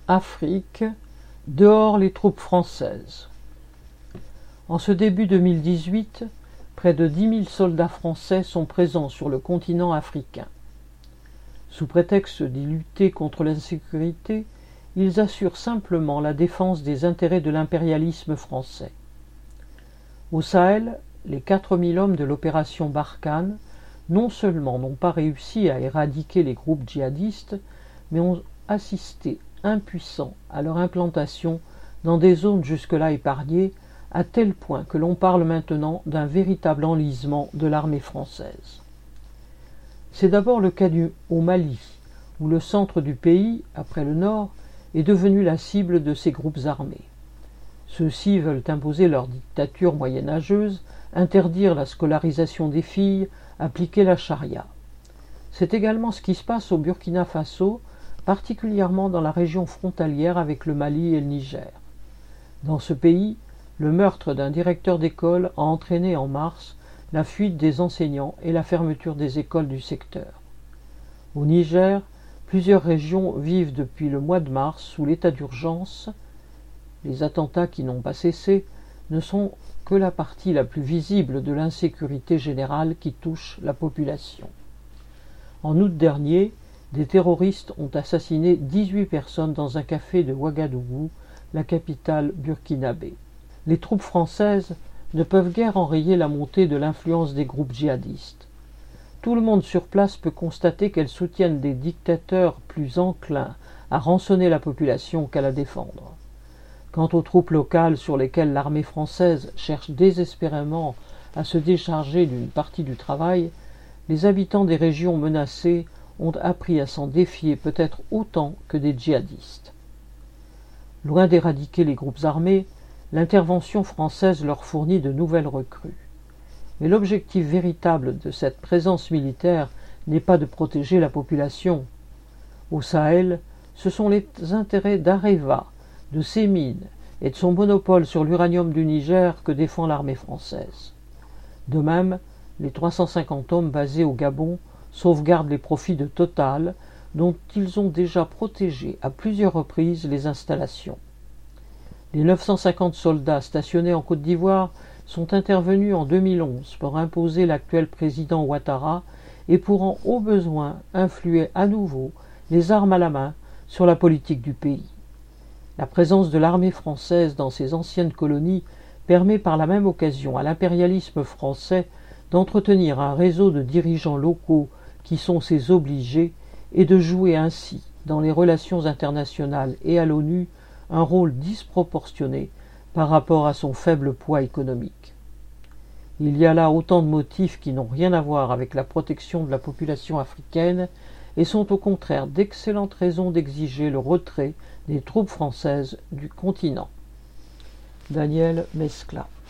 Afrique, dehors les troupes françaises. En ce début 2018, près de 10 000 soldats français sont présents sur le continent africain. Sous prétexte d'y lutter contre l'insécurité, ils assurent simplement la défense des intérêts de l'impérialisme français. Au Sahel, les 4 000 hommes de l'opération Barkhane non seulement n'ont pas réussi à éradiquer les groupes djihadistes, mais ont assisté impuissants à leur implantation dans des zones jusque-là épargnées, à tel point que l'on parle maintenant d'un véritable enlisement de l'armée française. C'est d'abord le cas au Mali, où le centre du pays, après le nord, est devenu la cible de ces groupes armés. Ceux-ci veulent imposer leur dictature moyenâgeuse, interdire la scolarisation des filles, appliquer la charia. C'est également ce qui se passe au Burkina Faso, particulièrement dans la région frontalière avec le Mali et le Niger. Dans ce pays, le meurtre d'un directeur d'école a entraîné en mars la fuite des enseignants et la fermeture des écoles du secteur. Au Niger, plusieurs régions vivent depuis le mois de mars sous l'état d'urgence. Les attentats qui n'ont pas cessé ne sont que la partie la plus visible de l'insécurité générale qui touche la population. En août dernier, des terroristes ont assassiné 18 personnes dans un café de Ouagadougou, la capitale burkinabé. Les troupes françaises ne peuvent guère enrayer la montée de l'influence des groupes djihadistes. Tout le monde sur place peut constater qu'elles soutiennent des dictateurs plus enclins à rançonner la population qu'à la défendre. Quant aux troupes locales sur lesquelles l'armée française cherche désespérément à se décharger d'une partie du travail, les habitants des régions menacées ont appris à s'en défier peut-être autant que des djihadistes. Loin d'éradiquer les groupes armés, l'intervention française leur fournit de nouvelles recrues. Mais l'objectif véritable de cette présence militaire n'est pas de protéger la population. Au Sahel, ce sont les intérêts d'Areva, de ses mines et de son monopole sur l'uranium du Niger que défend l'armée française. De même, les 350 hommes basés au Gabon sauvegardent les profits de Total, dont ils ont déjà protégé à plusieurs reprises les installations. Les 950 soldats stationnés en Côte d'Ivoire sont intervenus en 2011 pour imposer l'actuel président Ouattara et pourront au besoin influer à nouveau, les armes à la main, sur la politique du pays. La présence de l'armée française dans ces anciennes colonies permet par la même occasion à l'impérialisme français d'entretenir un réseau de dirigeants locaux qui sont ses obligés et de jouer ainsi, dans les relations internationales et à l'ONU, un rôle disproportionné par rapport à son faible poids économique. Il y a là autant de motifs qui n'ont rien à voir avec la protection de la population africaine et sont au contraire d'excellentes raisons d'exiger le retrait des troupes françaises du continent. Daniel Mescla.